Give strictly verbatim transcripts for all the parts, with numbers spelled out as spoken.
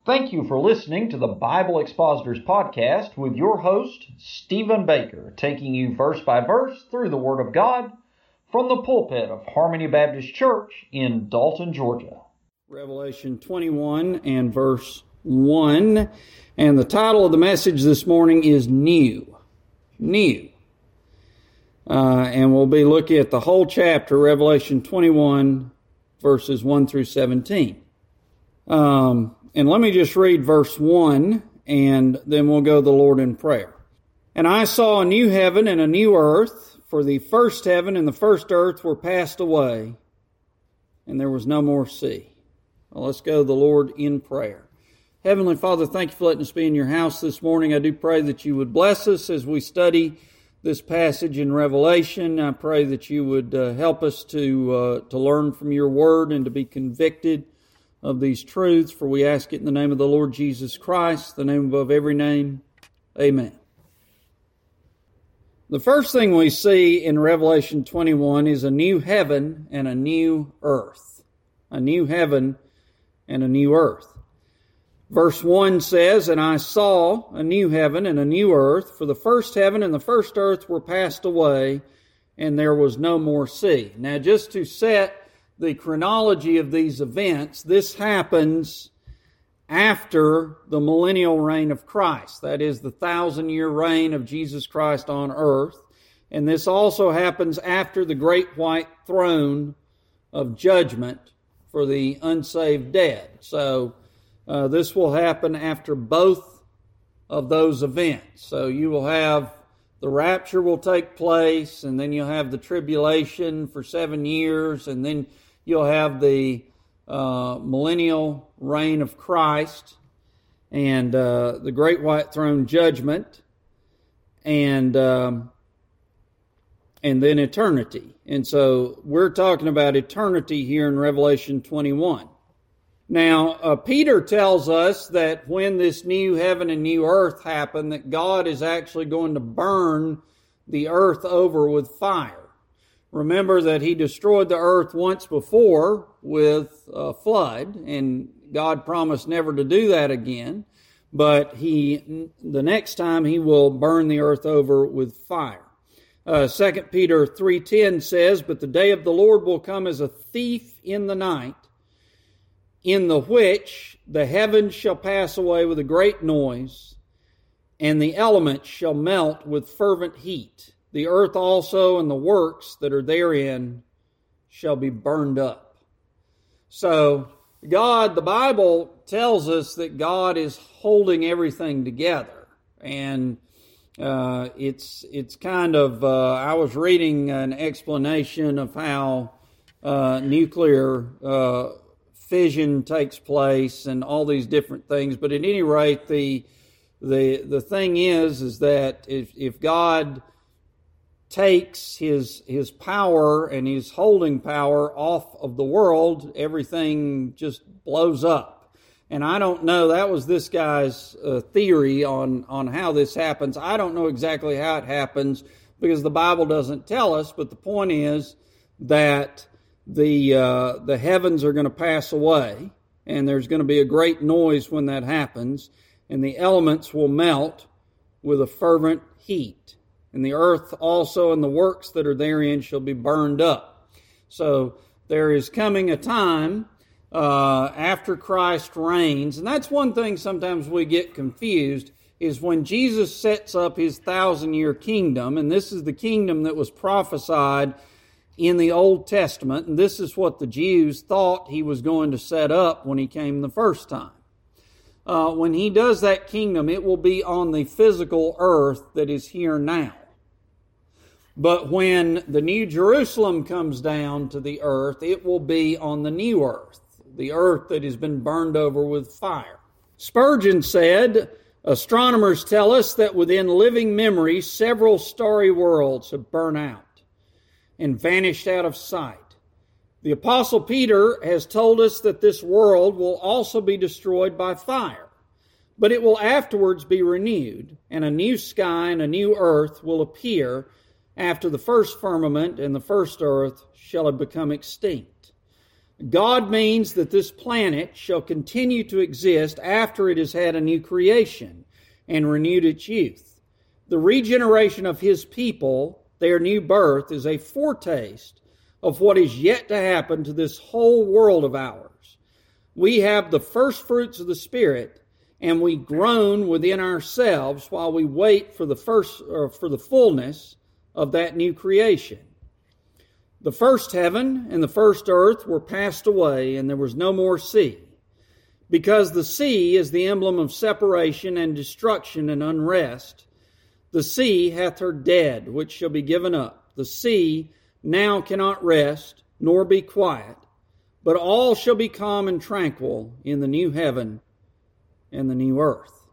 Thank you for listening to the Bible Expositors Podcast with your host, Stephen Baker, taking you verse by verse through the Word of God from the pulpit of Harmony Baptist Church in Dalton, Georgia. Revelation twenty-one and verse one, and the title of the message this morning is New. New. Uh, and we'll be looking at the whole chapter, Revelation twenty-one, verses one through seventeen. Um... And let me just read verse one, and then we'll go to the Lord in prayer. And I saw a new heaven and a new earth, for the first heaven and the first earth were passed away, and there was no more sea. Well, let's go to the Lord in prayer. Heavenly Father, thank you for letting us be in your house this morning. I do pray that you would bless us as we study this passage in Revelation. I pray that you would uh, help us to uh, to learn from your word and to be convicted of these truths, for we ask it in the name of the Lord Jesus Christ, the name above every name. Amen. The first thing we see in Revelation twenty-one is a new heaven and a new earth. A new heaven and a new earth. Verse one says, And I saw a new heaven and a new earth, for the first heaven and the first earth were passed away, and there was no more sea. Now, just to set the chronology of these events, this happens after the millennial reign of Christ. That is the thousand-year reign of Jesus Christ on earth. And this also happens after the great white throne of judgment for the unsaved dead. So uh, this will happen after both of those events. So you will have the rapture will take place, and then you'll have the tribulation for seven years, and then you'll have the uh, millennial reign of Christ and uh, the great white throne judgment, and um, and then eternity. And so we're talking about eternity here in Revelation twenty-one. Now, uh, Peter tells us that when this new heaven and new earth happen, that God is actually going to burn the earth over with fire. Remember that he destroyed the earth once before with a flood, and God promised never to do that again. But he, the next time, he will burn the earth over with fire. Uh, Second Peter three ten says, But the day of the Lord will come as a thief in the night, in the which the heavens shall pass away with a great noise, and the elements shall melt with fervent heat. The earth also and the works that are therein shall be burned up. So God, the Bible tells us that God is holding everything together. And uh, it's it's kind of, uh, I was reading an explanation of how uh, nuclear uh, fission takes place and all these different things. But at any rate, the the the thing is, is that if, if God takes his his power and his holding power off of the world, everything just blows up. And I don't know, that was this guy's uh, theory on, on how this happens. I don't know exactly how it happens because the Bible doesn't tell us, but the point is that the uh, the heavens are going to pass away, and there's going to be a great noise when that happens, and the elements will melt with a fervent heat. And the earth also and the works that are therein shall be burned up. So there is coming a time uh, after Christ reigns, and that's one thing sometimes we get confused, is when Jesus sets up his thousand-year kingdom, and this is the kingdom that was prophesied in the Old Testament, and this is what the Jews thought he was going to set up when he came the first time. Uh, when he does that kingdom, it will be on the physical earth that is here now. But when the New Jerusalem comes down to the earth, it will be on the new earth, the earth that has been burned over with fire. Spurgeon said, Astronomers tell us that within living memory, several starry worlds have burned out and vanished out of sight. The Apostle Peter has told us that this world will also be destroyed by fire, but it will afterwards be renewed, and a new sky and a new earth will appear after the first firmament and the first earth shall have become extinct. God means that this planet shall continue to exist after it has had a new creation and renewed its youth. The regeneration of His people, their new birth, is a foretaste of what is yet to happen to this whole world of ours. We have the first fruits of the Spirit, and we groan within ourselves while we wait for the first, or for the fullness of that new creation. The first heaven and the first earth were passed away, and there was no more sea, because the sea is the emblem of separation and destruction and unrest. The sea hath her dead, which shall be given up. The sea now cannot rest, nor be quiet, but all shall be calm and tranquil in the new heaven and the new earth.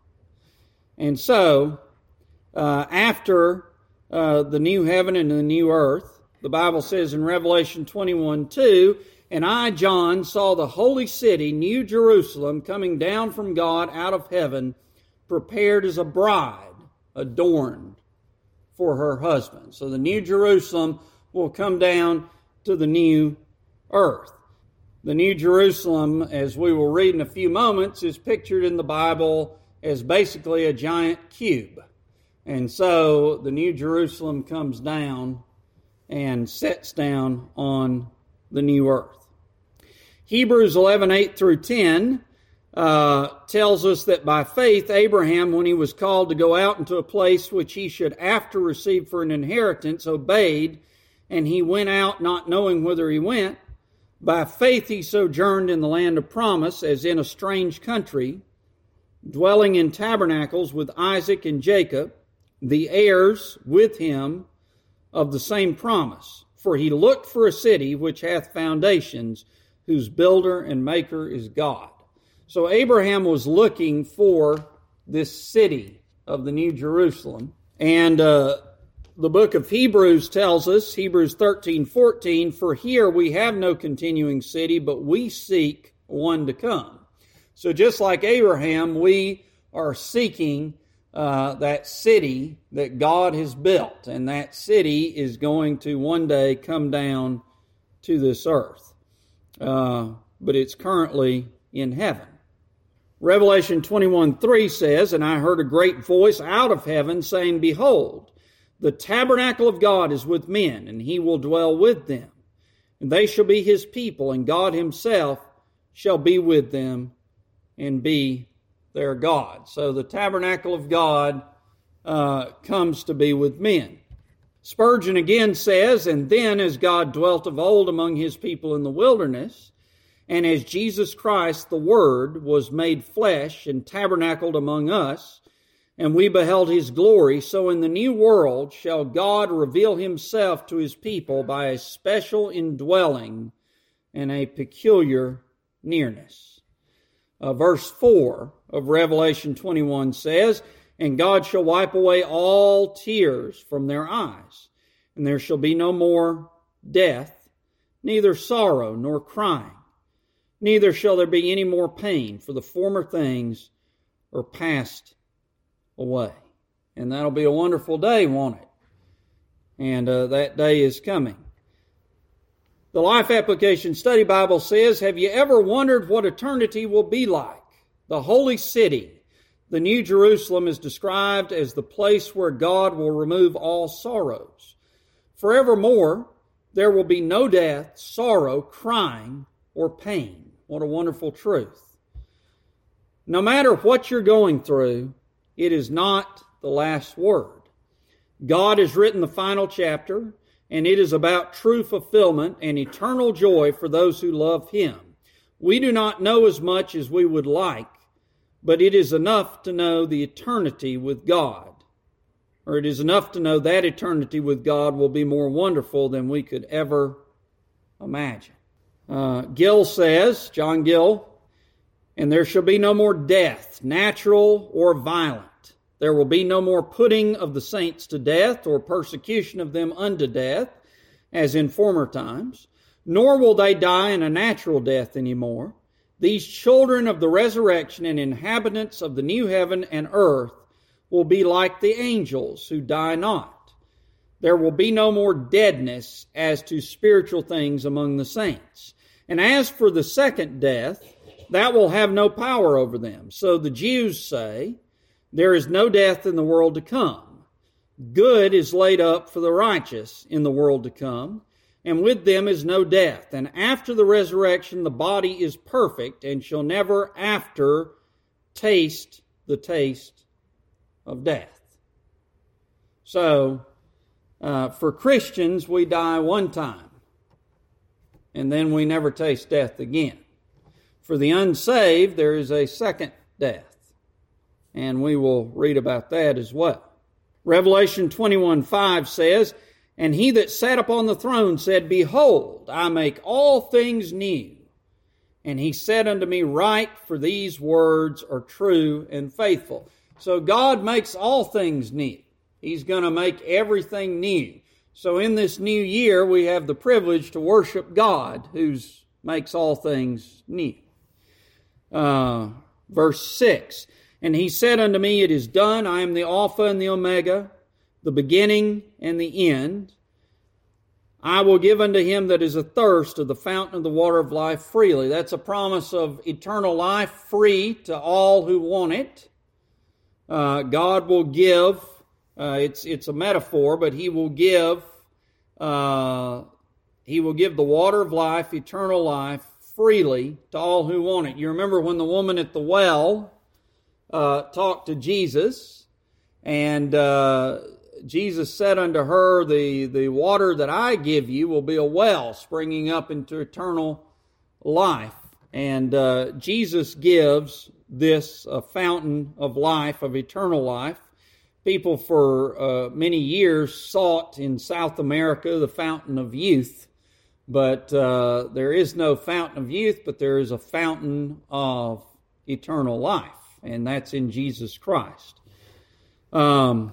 And so, uh, after uh, the new heaven and the new earth, the Bible says in Revelation twenty-one two, "And I, John, saw the holy city, New Jerusalem, coming down from God out of heaven, prepared as a bride, adorned for her husband." So the New Jerusalem will come down to the new earth. The New Jerusalem, as we will read in a few moments, is pictured in the Bible as basically a giant cube. And so the New Jerusalem comes down and sets down on the new earth. Hebrews eleven eight through ten uh, tells us that by faith Abraham, when he was called to go out into a place which he should after receive for an inheritance, obeyed, and he went out not knowing whither he went. By faith he sojourned in the land of promise, as in a strange country, dwelling in tabernacles with Isaac and Jacob, the heirs with him of the same promise. For he looked for a city which hath foundations, whose builder and maker is God. So Abraham was looking for this city of the New Jerusalem. And uh, the book of Hebrews tells us, Hebrews thirteen fourteen, "For here we have no continuing city, but we seek one to come." So just like Abraham, we are seeking Uh, that city that God has built, and that city is going to one day come down to this earth. Uh, but it's currently in heaven. Revelation twenty-one three says, "And I heard a great voice out of heaven saying, Behold, the tabernacle of God is with men, and He will dwell with them. And they shall be His people, and God Himself shall be with them and be their God." So the tabernacle of God uh, comes to be with men. Spurgeon again says, "And then as God dwelt of old among His people in the wilderness, and as Jesus Christ, the Word, was made flesh and tabernacled among us, and we beheld His glory, so in the new world shall God reveal Himself to His people by a special indwelling and a peculiar nearness." Uh, verse four of Revelation twenty-one says, "And God shall wipe away all tears from their eyes, and there shall be no more death, neither sorrow nor crying, neither shall there be any more pain, for the former things are passed away." And that'll be a wonderful day, won't it? And uh, that day is coming. The Life Application Study Bible says, "Have you ever wondered what eternity will be like? The holy city, the New Jerusalem, is described as the place where God will remove all sorrows. Forevermore, there will be no death, sorrow, crying, or pain." What a wonderful truth. No matter what you're going through, it is not the last word. God has written the final chapter, and it is about true fulfillment and eternal joy for those who love Him. We do not know as much as we would like, but it is enough to know the eternity with God. Or it is enough to know that eternity with God will be more wonderful than we could ever imagine. Uh, Gill says, John Gill, "And there shall be no more death, natural or violent. There will be no more putting of the saints to death or persecution of them unto death, as in former times. Nor will they die in a natural death any more. These children of the resurrection and inhabitants of the new heaven and earth will be like the angels who die not. There will be no more deadness as to spiritual things among the saints. And as for the second death, that will have no power over them. So the Jews say, there is no death in the world to come. Good is laid up for the righteous in the world to come, and with them is no death. And after the resurrection, the body is perfect and shall never after taste the taste of death. So, uh, for Christians, we die one time, and then we never taste death again. For the unsaved, there is a second death, and we will read about that as well. Revelation twenty-one five says, And he that sat upon the throne said, Behold, I make all things new. And he said unto me, Write, for these words are true and faithful. So God makes all things new. He's going to make everything new. So in this new year, we have the privilege to worship God, who makes all things new. Uh, verse six, And he said unto me, It is done. I am the Alpha and the Omega, the beginning and the end. I will give unto him that is athirst of the fountain of the water of life freely. That's a promise of eternal life free to all who want it. Uh, God will give, uh, it's it's a metaphor, but he will give, uh, he will give the water of life, eternal life, freely to all who want it. You remember when the woman at the well uh, talked to Jesus, and uh, Jesus said unto her, the, the water that I give you will be a well springing up into eternal life. And uh, Jesus gives this uh, fountain of life, of eternal life. People for uh, many years sought in South America the fountain of youth. But uh, there is no fountain of youth, but there is a fountain of eternal life. And that's in Jesus Christ. Um,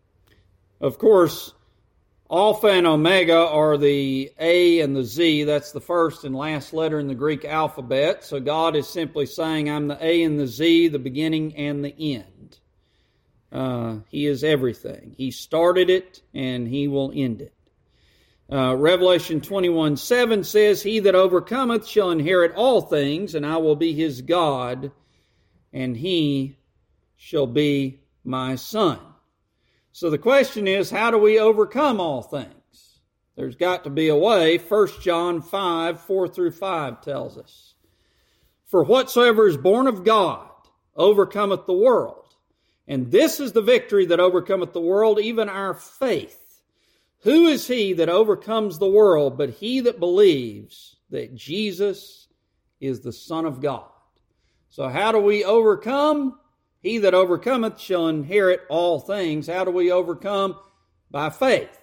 of course, Alpha and Omega are the A and the Z. That's the first and last letter in the Greek alphabet. So God is simply saying, I'm the A and the Z, the beginning and the end. Uh, he is everything. He started it and He will end it. Uh, Revelation twenty-one seven says, He that overcometh shall inherit all things, and I will be his God, and he shall be my son. So the question is, how do we overcome all things? There's got to be a way. First John five, four through five tells us, For whatsoever is born of God overcometh the world. And this is the victory that overcometh the world, even our faith. Who is he that overcomes the world but he that believes that Jesus is the Son of God? So how do we overcome? He that overcometh shall inherit all things. How do we overcome? By faith.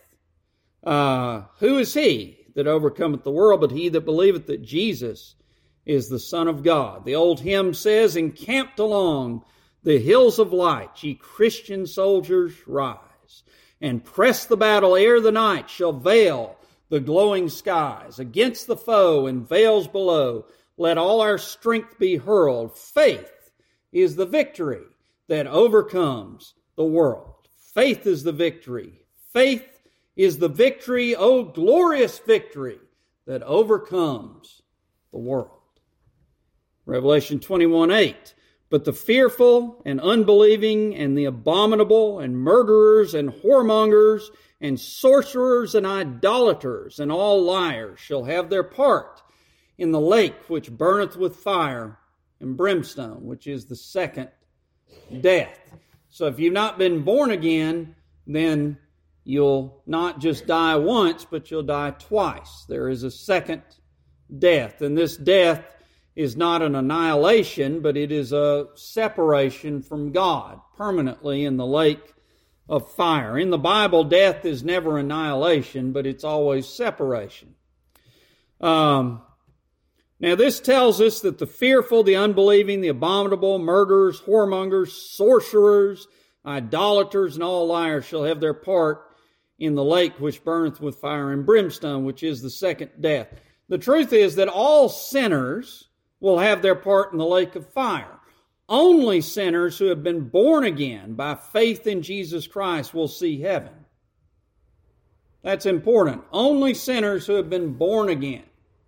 Uh, who is he that overcometh the world but he that believeth that Jesus is the Son of God? The old hymn says, Encamped along the hills of light, ye Christian soldiers, rise. And press the battle ere the night shall veil the glowing skies. Against the foe and veils below, let all our strength be hurled. Faith is the victory that overcomes the world. Faith is the victory. Faith is the victory, oh glorious victory, that overcomes the world. Revelation twenty-one eight. But the fearful and unbelieving and the abominable and murderers and whoremongers and sorcerers and idolaters and all liars shall have their part in the lake which burneth with fire and brimstone, which is the second death. So if you've not been born again, then you'll not just die once, but you'll die twice. There is a second death. And this death is not an annihilation, but it is a separation from God permanently in the lake of fire. In the Bible, death is never annihilation, but it's always separation. Um, now, this tells us that the fearful, the unbelieving, the abominable, murderers, whoremongers, sorcerers, idolaters, and all liars shall have their part in the lake which burneth with fire and brimstone, which is the second death. The truth is that all sinners will have their part in the lake of fire. Only sinners who have been born again by faith in Jesus Christ will see heaven. That's important. Only sinners who have been born again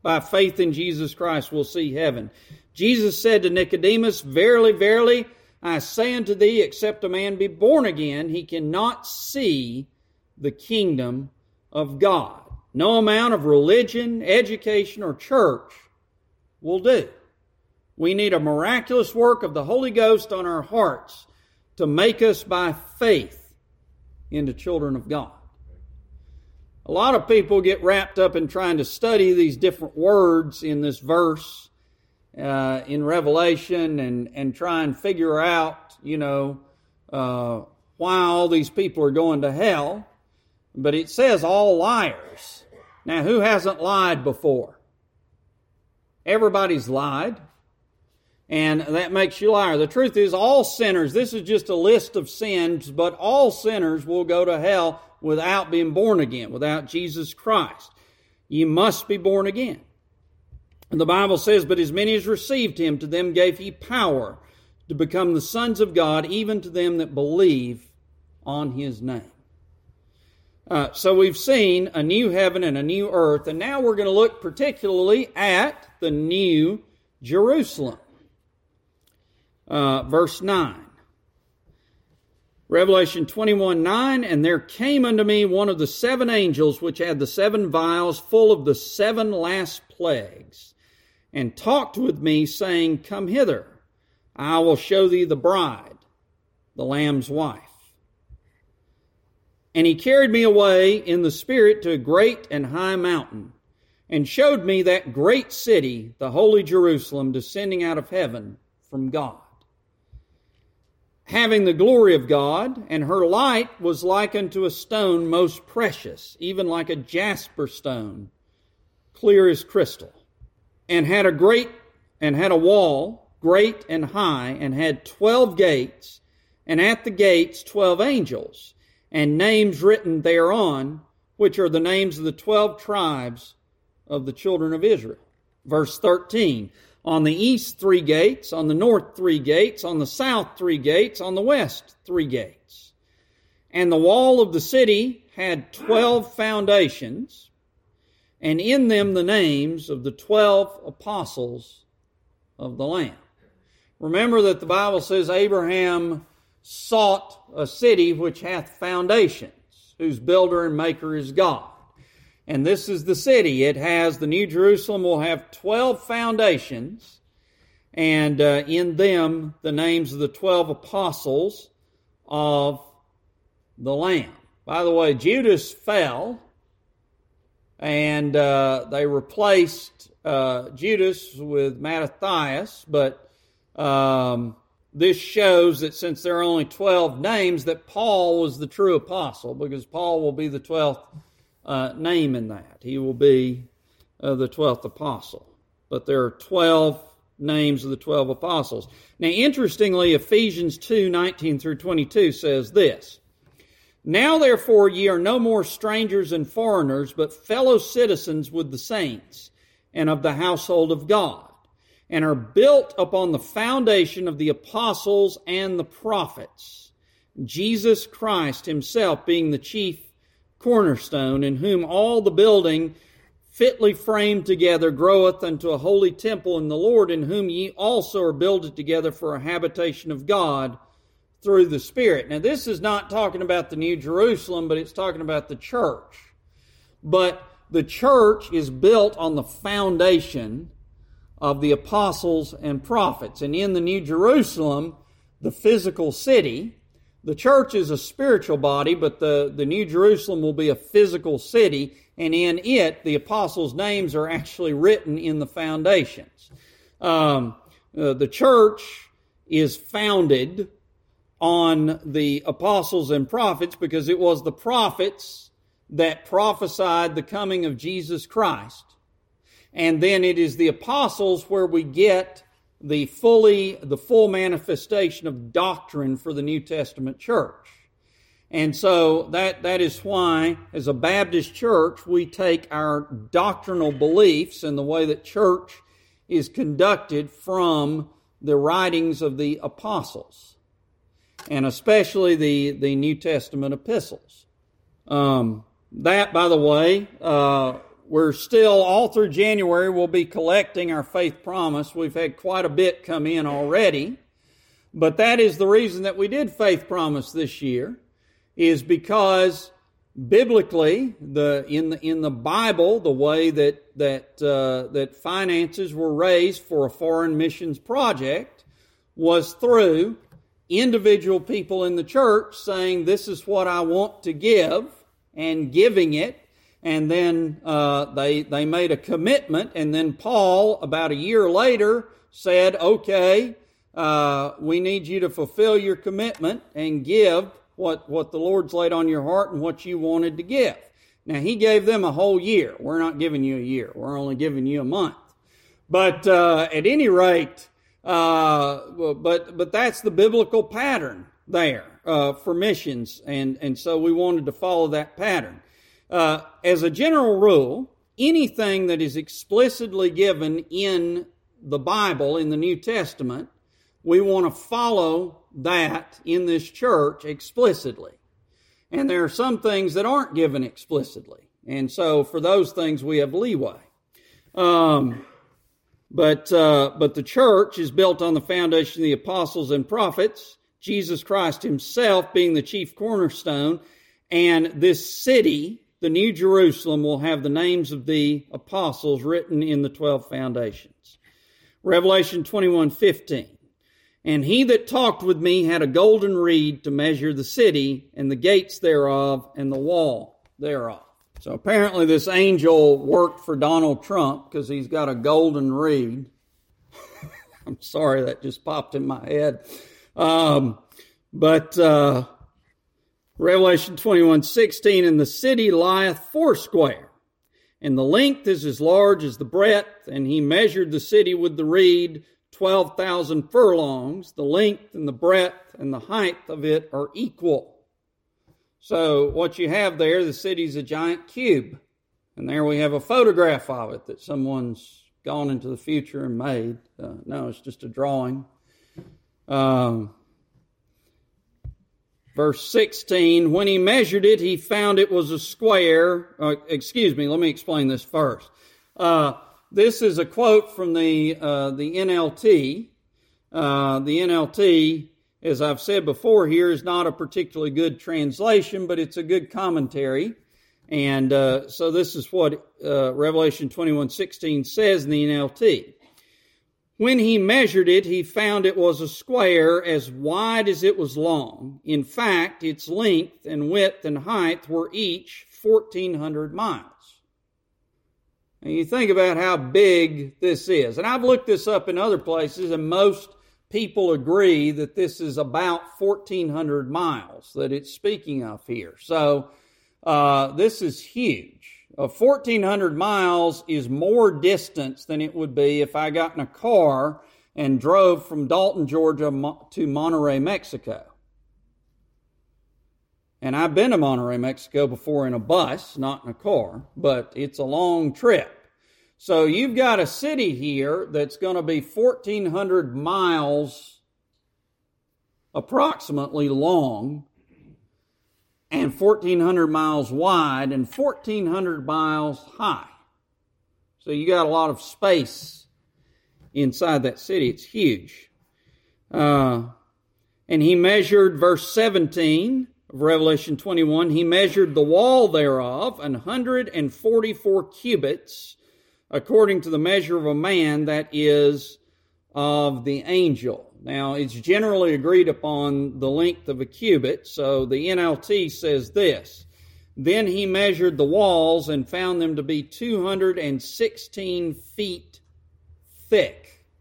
by faith in Jesus Christ will see heaven. Jesus said to Nicodemus, Verily, verily, I say unto thee, except a man be born again, he cannot see the kingdom of God. No amount of religion, education, or church will do. We need a miraculous work of the Holy Ghost on our hearts to make us by faith into children of God. A lot of people get wrapped up in trying to study these different words in this verse uh, in Revelation and, and try and figure out, you know, uh, why all these people are going to hell. But it says all liars. Now, who hasn't lied before? Everybody's lied. And that makes you a liar. The truth is, all sinners, this is just a list of sins, but all sinners will go to hell without being born again, without Jesus Christ. You must be born again. And the Bible says, But as many as received him, to them gave he power to become the sons of God, even to them that believe on his name. Uh, so we've seen a new heaven and a new earth, and now we're going to look particularly at the new Jerusalem. Uh, verse nine. Revelation twenty-one nine, And there came unto me one of the seven angels, which had the seven vials full of the seven last plagues, and talked with me, saying, Come hither, I will show thee the bride, the Lamb's wife. And he carried me away in the Spirit to a great and high mountain, and showed me that great city, the holy Jerusalem, descending out of heaven from God, having the glory of God, and her light was like unto a stone most precious, even like a jasper stone, clear as crystal, and had a great, and had a wall, great and high, and had twelve gates, and at the gates twelve angels, and names written thereon, which are the names of the twelve tribes of the children of Israel. Verse thirteen, On the east three gates, on the north three gates, on the south three gates, on the west three gates. And the wall of the city had twelve foundations, and in them the names of the twelve apostles of the Lamb. Remember that the Bible says Abraham sought a city which hath foundations, whose builder and maker is God. And this is the city. It has, the New Jerusalem will have twelve foundations, and uh, in them the names of the twelve apostles of the Lamb. By the way, Judas fell, and uh, they replaced uh, Judas with Mattathias, but um, this shows that since there are only twelve names, that Paul was the true apostle, because Paul will be the twelfth Uh, name in that. He will be uh, the twelfth apostle. But there are twelve names of the twelve apostles. Now, interestingly, Ephesians two nineteen through twenty-two says this, Now therefore ye are no more strangers and foreigners, but fellow citizens with the saints, and of the household of God, and are built upon the foundation of the apostles and the prophets, Jesus Christ himself being the chief cornerstone, in whom all the building fitly framed together groweth unto a holy temple in the Lord, in whom ye also are builded together for a habitation of God through the Spirit. Now, this is not talking about the New Jerusalem, but it's talking about the church. But the church is built on the foundation of the apostles and prophets. And in the New Jerusalem, the physical city, the church is a spiritual body, but the, the New Jerusalem will be a physical city, and in it, the apostles' names are actually written in the foundations. Um, uh, the church is founded on the apostles and prophets because it was the prophets that prophesied the coming of Jesus Christ. And then it is the apostles where we get the fully, the full manifestation of doctrine for the New Testament church. And so that, that is why, as a Baptist church, we take our doctrinal beliefs and the way that church is conducted from the writings of the apostles, and especially the, the New Testament epistles. Um, that, by the way, uh, we're still, all through January, we'll be collecting our faith promise. We've had quite a bit come in already. But that is the reason that we did faith promise this year, is because biblically, the in the in the Bible, the way that that uh, that finances were raised for a foreign missions project was through individual people in the church saying, "This is what I want to give," and giving it, and then uh, they they made a commitment, and then Paul, about a year later, said, "Okay, uh, we need you to fulfill your commitment and give what what the Lord's laid on your heart and what you wanted to give." Now, he gave them a whole year. We're not giving you a year. We're only giving you a month. But uh, at any rate, uh, but but that's the biblical pattern there uh, for missions, and, and so we wanted to follow that pattern. Uh, as a general rule, anything that is explicitly given in the Bible, in the New Testament, we want to follow that in this church explicitly. And there are some things that aren't given explicitly. And so for those things we have leeway. Um, but uh, but the church is built on the foundation of the apostles and prophets, Jesus Christ himself being the chief cornerstone. And this city, the New Jerusalem, will have the names of the apostles written in the twelve foundations. Revelation twenty-one fifteen. And he that talked with me had a golden reed to measure the city and the gates thereof and the wall thereof. So apparently this angel worked for Donald Trump because he's got a golden reed. I'm sorry, that just popped in my head. Um, but uh, Revelation twenty-one sixteen, and the city lieth foursquare, and the length is as large as the breadth, and he measured the city with the reed, twelve thousand furlongs. The length and the breadth and the height of it are equal. So what you have there, the city's a giant cube. And there we have a photograph of it that someone's gone into the future and made. Uh, no, it's just a drawing. Um, verse sixteen, when he measured it, he found it was a square. Uh, excuse me, let me explain this first. Uh, This is a quote from the uh, the N L T. Uh, the N L T, as I've said before here, is not a particularly good translation, but it's a good commentary. And uh, so this is what uh, Revelation twenty-one sixteen says in the N L T. When he measured it, he found it was a square as wide as it was long. In fact, its length and width and height were each fourteen hundred miles. And you think about how big this is. And I've looked this up in other places, and most people agree that this is about fourteen hundred miles that it's speaking of here. So uh, this is huge. Uh, fourteen hundred miles is more distance than it would be if I got in a car and drove from Dalton, Georgia to Monterrey, Mexico. And I've been to Monterrey, Mexico before in a bus, not in a car, but it's a long trip. So you've got a city here that's going to be fourteen hundred miles approximately long and fourteen hundred miles wide and fourteen hundred miles high. So you got a lot of space inside that city. It's huge. Uh, and he measured, verse seventeen of Revelation twenty-one, he measured the wall thereof an hundred and forty-four cubits, according to the measure of a man, that is of the angel. Now, it's generally agreed upon the length of a cubit, so the N L T says this: then he measured the walls and found them to be two hundred sixteen feet thick.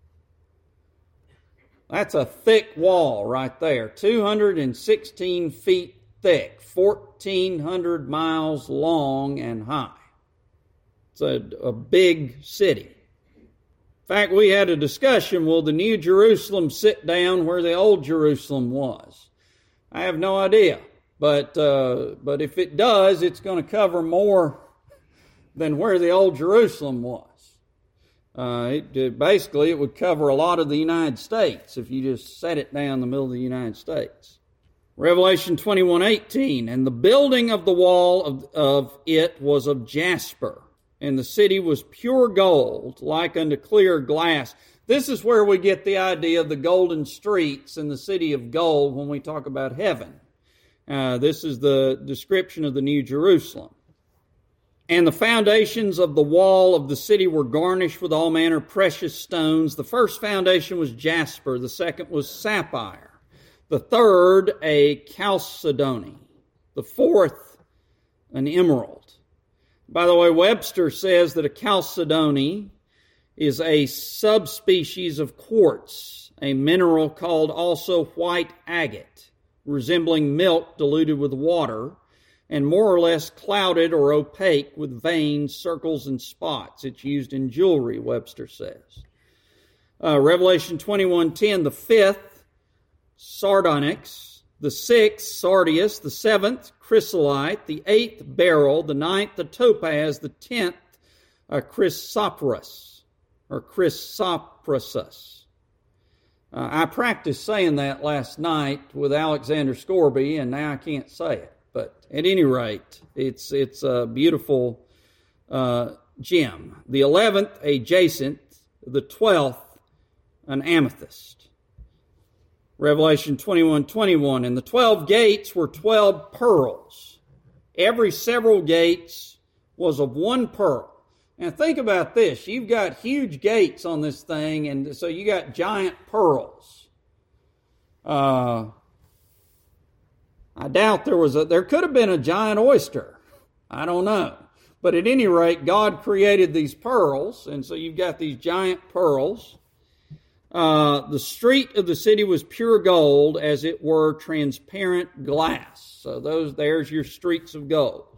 That's a thick wall right there, two hundred sixteen feet thick, fourteen hundred miles long and high. It's a, a big city. In fact, we had a discussion, will the New Jerusalem sit down where the Old Jerusalem was? I have no idea. But uh, but if it does, it's going to cover more than where the Old Jerusalem was. Uh, it, it, basically, it would cover a lot of the United States if you just set it down in the middle of the United States. Revelation twenty-one eighteen, and the building of the wall of, of it was of jasper, and the city was pure gold, like unto clear glass. This is where we get the idea of the golden streets and the city of gold when we talk about heaven. Uh, this is the description of the New Jerusalem. And the foundations of the wall of the city were garnished with all manner of precious stones. The first foundation was jasper. The second was sapphire. The third, a chalcedony. The fourth, an emerald. By the way, Webster says that a chalcedony is a subspecies of quartz, a mineral called also white agate, resembling milk diluted with water, and more or less clouded or opaque with veins, circles, and spots. It's used in jewelry, Webster says. Uh, Revelation twenty-one ten, the fifth, sardonyx, the sixth, sardius, the seventh, chrysolite, the eighth, beryl, the ninth, the topaz, the tenth, uh, chrysoprase, or chrysoprasus. Uh, I practiced saying that last night with Alexander Scorby, and now I can't say it. But at any rate, it's it's a beautiful uh, gem. The eleventh, a jacinth. The twelfth, an amethyst. Revelation twenty-one twenty-one. And the twelve gates were twelve pearls. Every several gates was of one pearl. Now think about this. You've got huge gates on this thing, and so you got giant pearls. Uh... I doubt there was a, there could have been a giant oyster. I don't know. But at any rate, God created these pearls, and so you've got these giant pearls. Uh, the street of the city was pure gold, as it were transparent glass. So those, there's your streets of gold.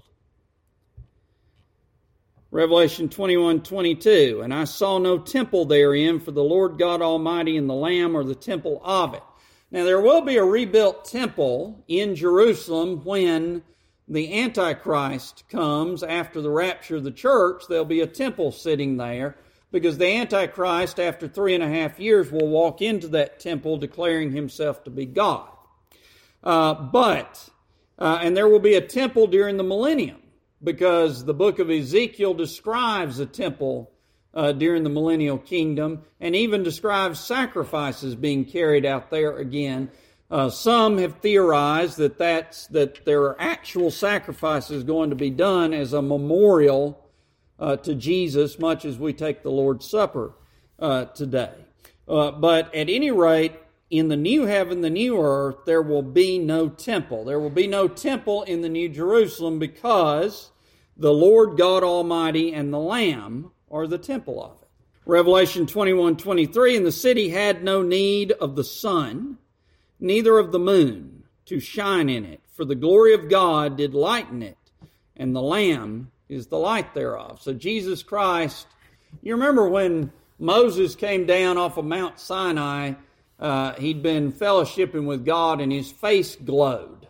Revelation twenty-one twenty-two, and I saw no temple therein, for the Lord God Almighty and the Lamb are the temple of it. Now, there will be a rebuilt temple in Jerusalem when the Antichrist comes after the rapture of the church. There'll be a temple sitting there because the Antichrist, after three and a half years, will walk into that temple declaring himself to be God. Uh, but, uh, and there will be a temple during the millennium because the book of Ezekiel describes a temple Uh, during the millennial kingdom, and even describes sacrifices being carried out there again. Uh, some have theorized that that's, that there are actual sacrifices going to be done as a memorial uh, to Jesus, much as we take the Lord's Supper uh, today. Uh, but at any rate, in the new heaven, the new earth, there will be no temple. There will be no temple in the New Jerusalem because the Lord God Almighty and the Lamb or the temple of it. Revelation twenty-one twenty-three, and the city had no need of the sun, neither of the moon, to shine in it, for the glory of God did lighten it, and the Lamb is the light thereof. So Jesus Christ, you remember when Moses came down off of Mount Sinai, uh, he'd been fellowshipping with God, and his face glowed.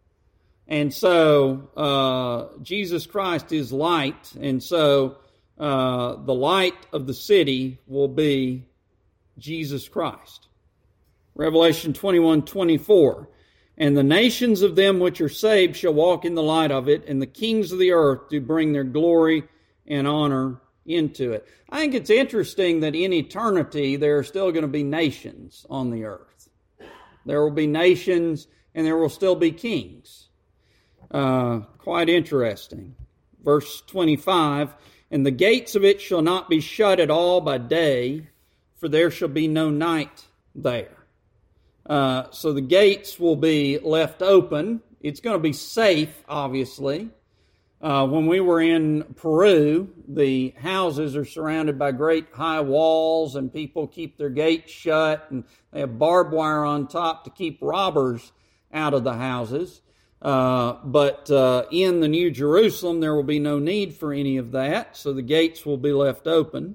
And so uh, Jesus Christ is light, and so Uh, the light of the city will be Jesus Christ. Revelation twenty-one twenty-four. And the nations of them which are saved shall walk in the light of it, and the kings of the earth do bring their glory and honor into it. I think it's interesting that in eternity there are still going to be nations on the earth. There will be nations and there will still be kings. Uh, quite interesting. Verse twenty-five. And the gates of it shall not be shut at all by day, for there shall be no night there. Uh, so the gates will be left open. It's going to be safe, obviously. Uh, when we were in Peru, the houses are surrounded by great high walls, and people keep their gates shut, and they have barbed wire on top to keep robbers out of the houses. Uh, but uh, in the New Jerusalem, there will be no need for any of that, so the gates will be left open.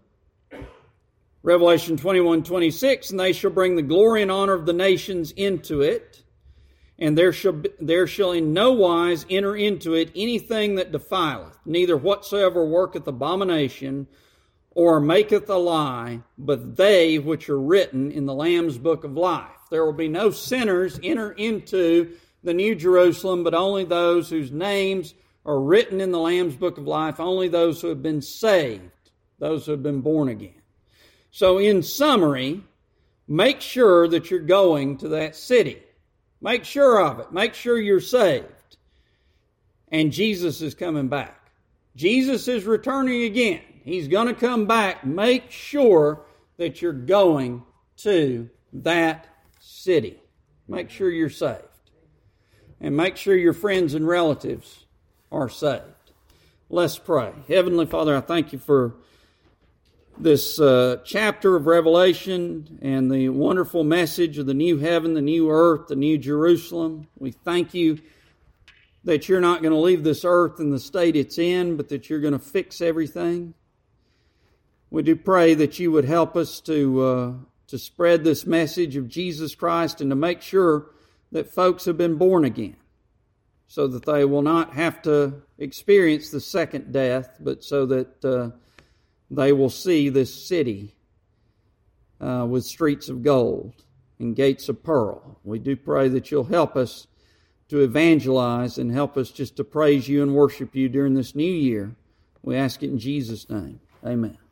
Revelation twenty-one twenty-six, and they shall bring the glory and honor of the nations into it, and there shall be, there shall in no wise enter into it anything that defileth, neither whatsoever worketh abomination, or maketh a lie, but they which are written in the Lamb's book of life. There will be no sinners enter into the New Jerusalem, but only those whose names are written in the Lamb's Book of Life, only those who have been saved, those who have been born again. So in summary, make sure that you're going to that city. Make sure of it. Make sure you're saved. And Jesus is coming back. Jesus is returning again. He's going to come back. Make sure that you're going to that city. Make sure you're saved. And make sure your friends and relatives are saved. Let's pray. Heavenly Father, I thank you for this uh, chapter of Revelation and the wonderful message of the new heaven, the new earth, the new Jerusalem. We thank you that you're not going to leave this earth in the state it's in, but that you're going to fix everything. We do pray that you would help us to uh, to spread this message of Jesus Christ and to make sure that folks have been born again, so that they will not have to experience the second death, but so that uh, they will see this city uh, with streets of gold and gates of pearl. We do pray that you'll help us to evangelize and help us just to praise you and worship you during this new year. We ask it in Jesus' name. Amen.